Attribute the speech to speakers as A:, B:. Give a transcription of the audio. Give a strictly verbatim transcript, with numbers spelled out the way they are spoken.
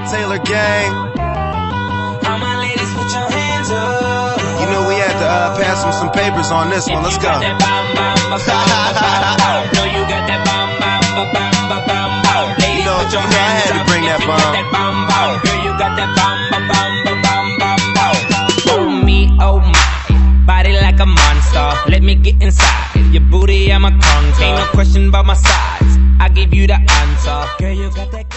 A: Taylor gang.
B: All my ladies, put your hands up.
A: You know we had to uh, pass them some papers on this one. Let's go.
B: No, you got that bomb, bomb, bomb, bomb, bomb, bomb. Ladies,
A: You know,
B: put your
A: you know I
B: hands
A: had to
B: up.
A: bring that
B: If you got
A: bomb.
B: that bomb, bomb. Girl, you got that bomb, bomb, bomb, bomb, bomb, bomb. Oh me, oh my, body like a monster. Let me get inside your booty, I'm a conquer. Ain't no question about my size, I give you the answer. Girl, you got that